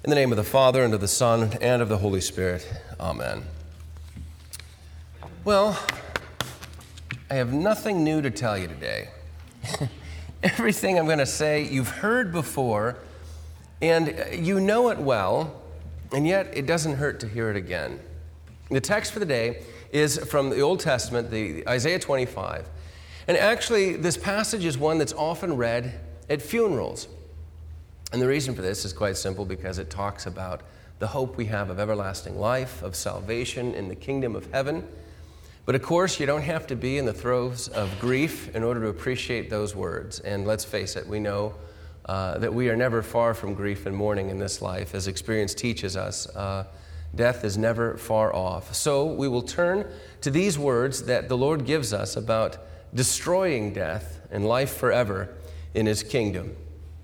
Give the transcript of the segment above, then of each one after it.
In the name of the Father, and of the Son, and of the Holy Spirit. Amen. Well, I have nothing new to tell you today. Everything I'm going to say you've heard before, and you know it well, and yet it doesn't hurt to hear it again. The text for the day is from the Old Testament, the Isaiah 25. And actually, this passage is one that's often read at funerals. And the reason for this is quite simple, because it talks about the hope we have of everlasting life, of salvation in the kingdom of heaven. But of course, you don't have to be in the throes of grief in order to appreciate those words. And let's face it, we know that we are never far from grief and mourning in this life. As experience teaches us, death is never far off. So we will turn to these words that the Lord gives us about destroying death and life forever in His kingdom.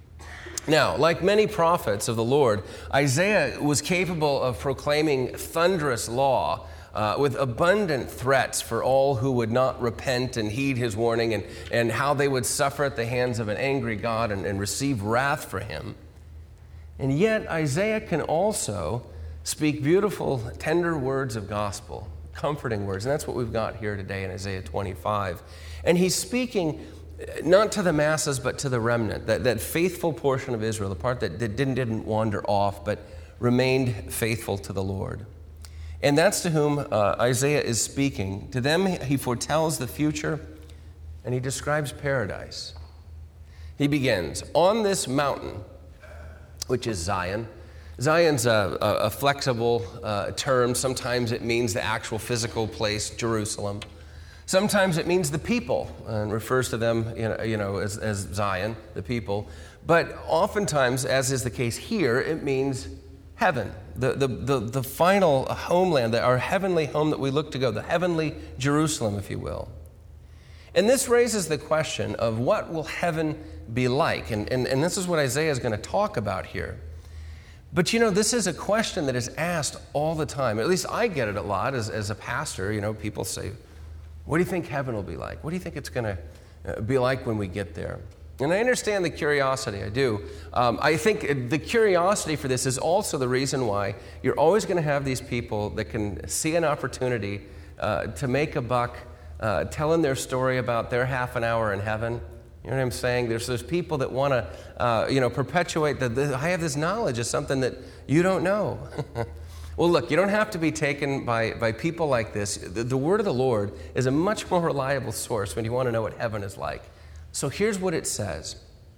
Now, like many prophets of the Lord, Isaiah was capable of proclaiming thunderous law with abundant threats for all who would not repent and heed his warning, and how they would suffer at the hands of an angry God and receive wrath for him. And yet, Isaiah can also speak beautiful, tender words of gospel, comforting words, and that's what we've got here today in Isaiah 25. And he's speaking not to the masses, but to the remnant, that faithful portion of Israel, the part that didn't wander off, but remained faithful to the Lord. And that's to whom Isaiah is speaking. To them, he foretells the future, and he describes paradise. He begins, on this mountain, which is Zion. Zion's a flexible term. Sometimes it means the actual physical place, Jerusalem. Sometimes it means the people, and refers to them as Zion, the people. But oftentimes, as is the case here, it means heaven, the final homeland, our heavenly home that we look to go, the heavenly Jerusalem, if you will. And this raises the question of what will heaven be like? And this is what Isaiah is going to talk about here. But this is a question that is asked all the time. At least I get it a lot as a pastor. People say, what do you think heaven will be like? What do you think it's going to be like when we get there? And I understand the curiosity, I do. I think the curiosity for this is also the reason why you're always going to have these people that can see an opportunity to make a buck telling their story about their half an hour in heaven. You know what I'm saying? There's those people that want to, perpetuate I have this knowledge of something that you don't know. Well, look, you don't have to be taken by people like this. The word of the Lord is a much more reliable source when you want to know what heaven is like. So here's what it says.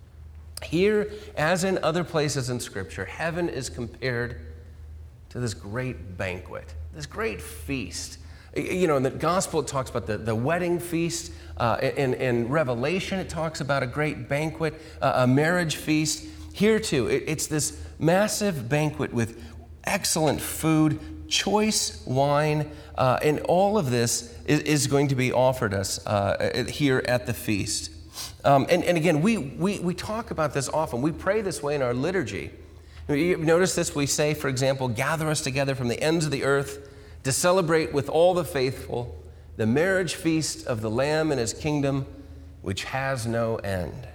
Here, as in other places in Scripture, heaven is compared to this great banquet, this great feast. In the gospel, it talks about the wedding feast. In Revelation, it talks about a great banquet, a marriage feast. Here, too, it's this massive banquet with excellent food, choice wine, and all of this is going to be offered us here at the feast. And again, we talk about this often. We pray this way in our liturgy. You notice this, we say, for example, gather us together from the ends of the earth to celebrate with all the faithful the marriage feast of the Lamb and His kingdom, which has no end.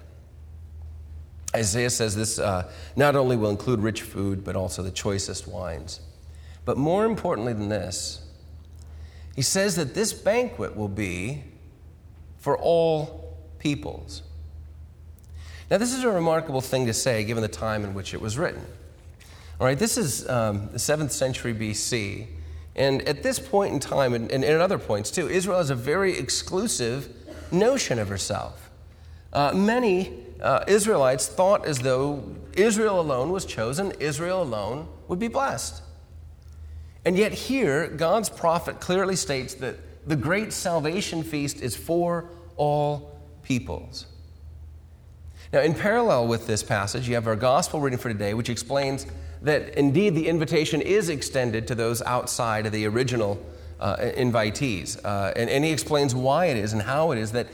Isaiah says this not only will include rich food, but also the choicest wines. But more importantly than this, he says that this banquet will be for all peoples. Now, this is a remarkable thing to say, given the time in which it was written. All right, this is the 7th century BC, and at this point in time, and at other points too, Israel has a very exclusive notion of herself. Many Israelites thought as though Israel alone was chosen, Israel alone would be blessed. And yet here, God's prophet clearly states that the great salvation feast is for all peoples. Now, in parallel with this passage, you have our gospel reading for today, which explains that indeed the invitation is extended to those outside of the original invitees. And he explains why it is and how it is that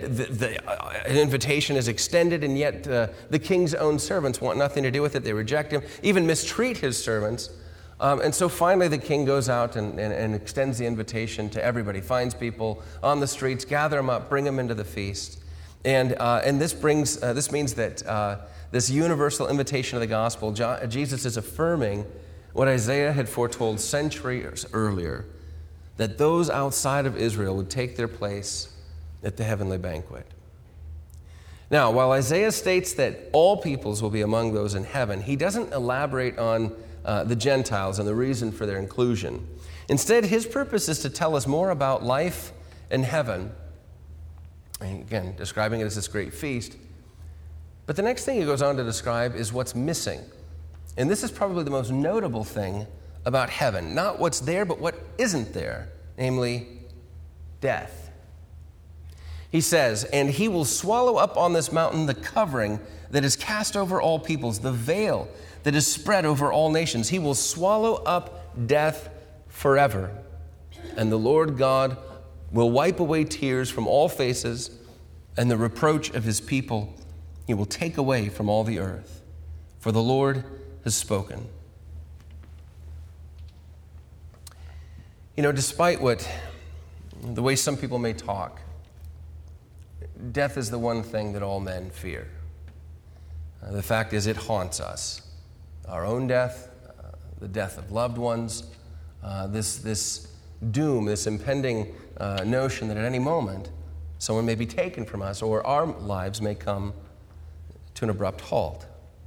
an invitation is extended, and yet the king's own servants want nothing to do with it. They reject him, even mistreat his servants. And so finally the king goes out and extends the invitation to everybody, finds people on the streets, gather them up, bring them into the feast. And this means that this universal invitation of the gospel, Jesus is affirming what Isaiah had foretold centuries earlier, that those outside of Israel would take their place at the heavenly banquet. Now, while Isaiah states that all peoples will be among those in heaven, he doesn't elaborate on the Gentiles and the reason for their inclusion. Instead, his purpose is to tell us more about life in heaven, and again, describing it as this great feast. But the next thing he goes on to describe is what's missing. And this is probably the most notable thing about heaven. Not what's there, but what isn't there, namely death. He says, "And he will swallow up on this mountain the covering that is cast over all peoples, the veil that is spread over all nations. He will swallow up death forever. And the Lord God will wipe away tears from all faces, and the reproach of his people he will take away from all the earth. For the Lord has spoken." You know, despite the way some people may talk, death is the one thing that all men fear. The fact is, it haunts us. Our own death, the death of loved ones, this doom, this impending notion that at any moment someone may be taken from us or our lives may come to an abrupt halt.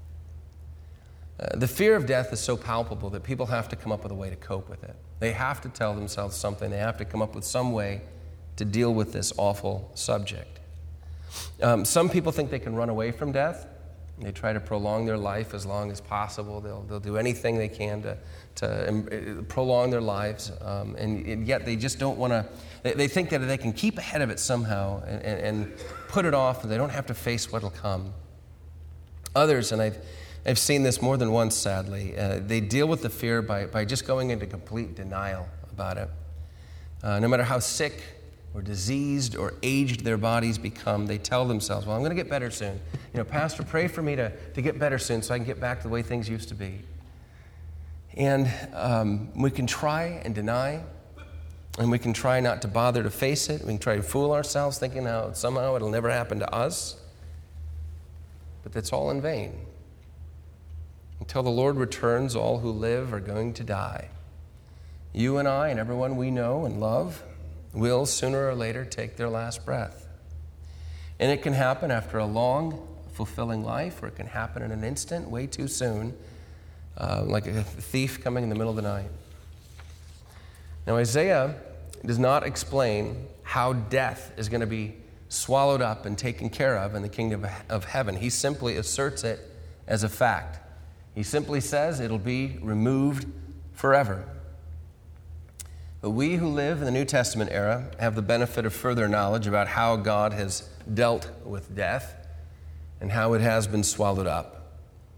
The fear of death is so palpable that people have to come up with a way to cope with it. They have to tell themselves something. They have to come up with some way to deal with this awful subject. Some people think they can run away from death. They try to prolong their life as long as possible. They'll do anything they can to prolong their lives, and yet they just don't want to. They think that they can keep ahead of it somehow and put it off, and they don't have to face what'll come. Others, and I've seen this more than once, sadly, they deal with the fear by just going into complete denial about it. No matter how sick or diseased or aged their bodies become, they tell themselves, "Well, I'm going to get better soon. Pastor, pray for me to get better soon so I can get back to the way things used to be." And we can try and deny, and we can try not to bother to face it. We can try to fool ourselves thinking how somehow it'll never happen to us. But that's all in vain. Until the Lord returns, all who live are going to die. You and I and everyone we know and love will sooner or later take their last breath. And it can happen after a long, fulfilling life, or it can happen in an instant, way too soon, like a thief coming in the middle of the night. Now, Isaiah does not explain how death is going to be swallowed up and taken care of in the kingdom of heaven. He simply asserts it as a fact. He simply says it'll be removed forever. But we who live in the New Testament era have the benefit of further knowledge about how God has dealt with death and how it has been swallowed up.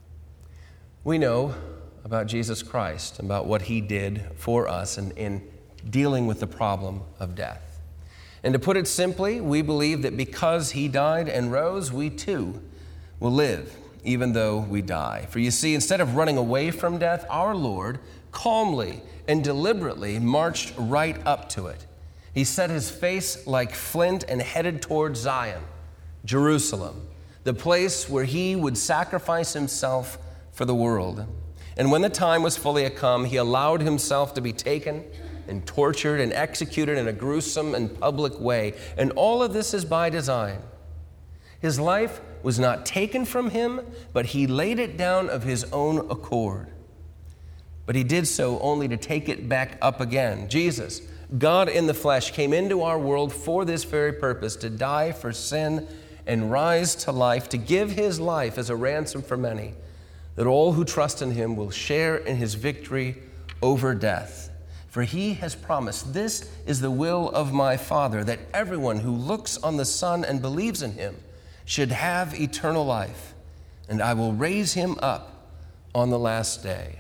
We know about Jesus Christ, about what he did for us in dealing with the problem of death. And to put it simply, we believe that because he died and rose, we too will live, even though we die. For you see, instead of running away from death, our Lord calmly and deliberately marched right up to it. He set his face like flint and headed toward Zion, Jerusalem, the place where he would sacrifice himself for the world. And when the time was fully come, he allowed himself to be taken and tortured and executed in a gruesome and public way. And all of this is by design. His life was not taken from him, but he laid it down of his own accord. But he did so only to take it back up again. Jesus, God in the flesh, came into our world for this very purpose, to die for sin and rise to life, to give his life as a ransom for many, that all who trust in him will share in his victory over death. For he has promised, "This is the will of my Father, that everyone who looks on the Son and believes in him should have eternal life, and I will raise him up on the last day."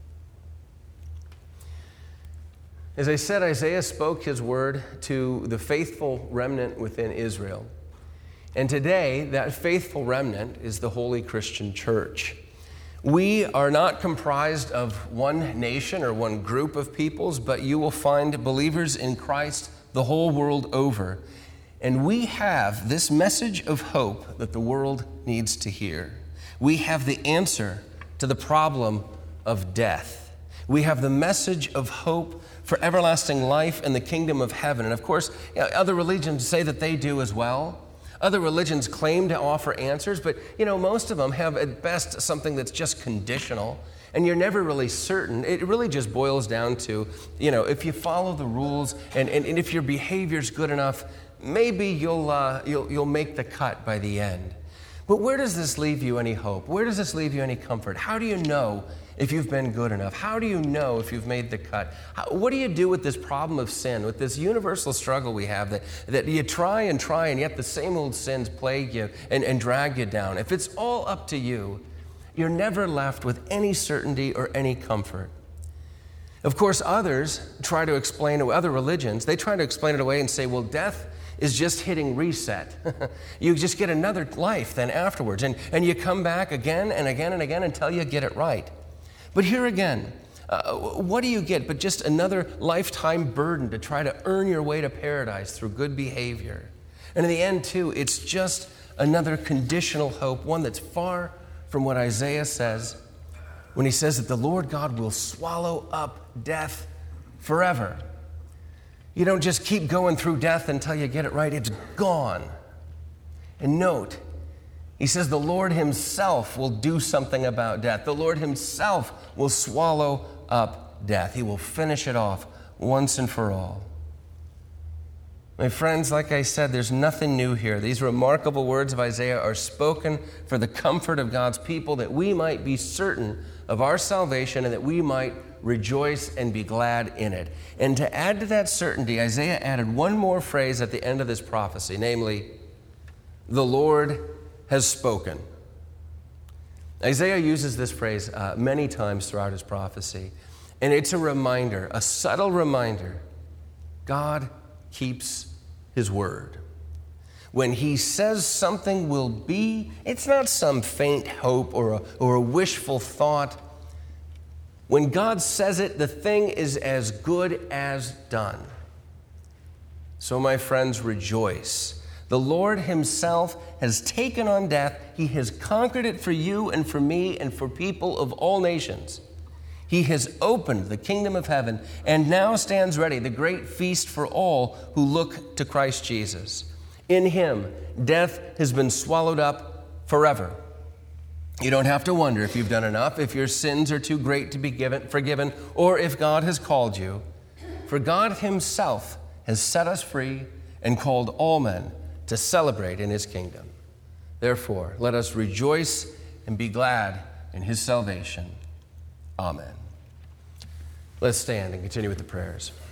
As I said, Isaiah spoke his word to the faithful remnant within Israel. And today, that faithful remnant is the Holy Christian Church. We are not comprised of one nation or one group of peoples, but you will find believers in Christ the whole world over. And we have this message of hope that the world needs to hear. We have the answer to the problem of death. We have the message of hope for everlasting life in the kingdom of heaven. And of course, other religions say that they do as well. Other religions claim to offer answers, but most of them have at best something that's just conditional, and you're never really certain. It really just boils down to, if you follow the rules and if your behavior's good enough, maybe you'll make the cut by the end. But where does this leave you any hope? Where does this leave you any comfort? How do you know if you've been good enough? How do you know if you've made the cut? What do you do with this problem of sin, with this universal struggle we have that you try, and yet the same old sins plague you and drag you down? If it's all up to you, you're never left with any certainty or any comfort. Of course, others try to explain it, other religions, they try to explain it away and say, well, death is just hitting reset. You just get another life then afterwards, and you come back again and again and again until you get it right. But here again, what do you get but just another lifetime burden to try to earn your way to paradise through good behavior? And in the end, too, it's just another conditional hope, one that's far from what Isaiah says when he says that the Lord God will swallow up death forever. You don't just keep going through death until you get it right. It's gone. And note, he says the Lord himself will do something about death. The Lord himself will swallow up death. He will finish it off once and for all. My friends, like I said, there's nothing new here. These remarkable words of Isaiah are spoken for the comfort of God's people, that we might be certain of our salvation and that we might rejoice and be glad in it. And to add to that certainty, Isaiah added one more phrase at the end of this prophecy, namely, the Lord has spoken. Isaiah uses this phrase many times throughout his prophecy, and it's a reminder, a subtle reminder, God keeps his word. When he says something will be, it's not some faint hope or a wishful thought. When God says it, the thing is as good as done. So, my friends, rejoice. The Lord himself has taken on death. He has conquered it for you and for me and for people of all nations. He has opened the kingdom of heaven and now stands ready, the great feast for all who look to Christ Jesus. In him, death has been swallowed up forever. You don't have to wonder if you've done enough, if your sins are too great to be forgiven, or if God has called you. For God himself has set us free and called all men to celebrate in his kingdom. Therefore, let us rejoice and be glad in his salvation. Amen. Let's stand and continue with the prayers.